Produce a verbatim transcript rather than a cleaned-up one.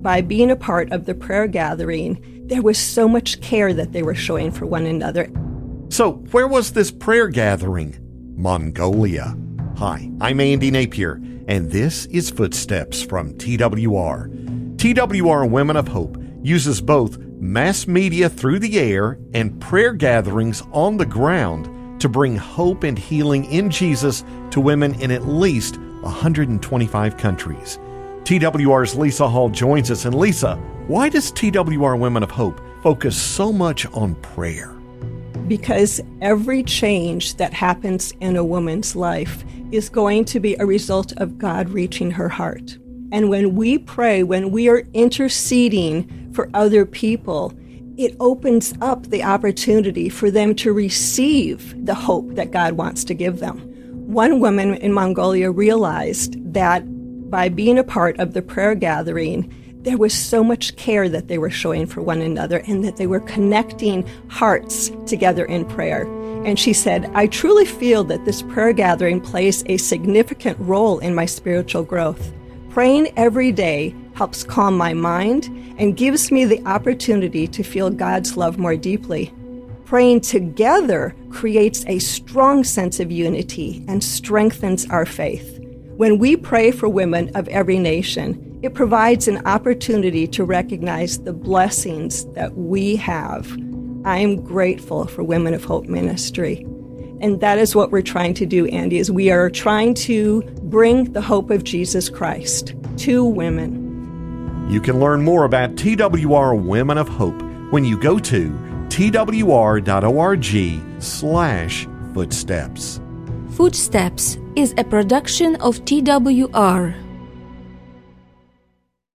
by being a part of the prayer gathering, there was so much care that they were showing for one another. So, where was this prayer gathering? Mongolia. Hi, I'm Andy Napier, and this is Footsteps from T W R. T W R Women of Hope uses both mass media through the air and prayer gatherings on the ground to bring hope and healing in Jesus to women in at least one hundred twenty-five countries. T W R's Lisa Hall joins us. And Lisa, why does T W R Women of Hope focus so much on prayer? Because every change that happens in a woman's life is going to be a result of God reaching her heart. And when we pray, when we are interceding for other people, it opens up the opportunity for them to receive the hope that God wants to give them. One woman in Mongolia realized that by being a part of the prayer gathering, there was so much care that they were showing for one another and that they were connecting hearts together in prayer. And she said, I truly feel that this prayer gathering plays a significant role in my spiritual growth. Praying every day helps calm my mind and gives me the opportunity to feel God's love more deeply. Praying together creates a strong sense of unity and strengthens our faith. When we pray for women of every nation, it provides an opportunity to recognize the blessings that we have. I am grateful for Women of Hope Ministry. And that is what we're trying to do, Andy, is we are trying to bring the hope of Jesus Christ to women. You can learn more about T W R Women of Hope when you go to T W R dot org slash footsteps. Footsteps is a production of T W R.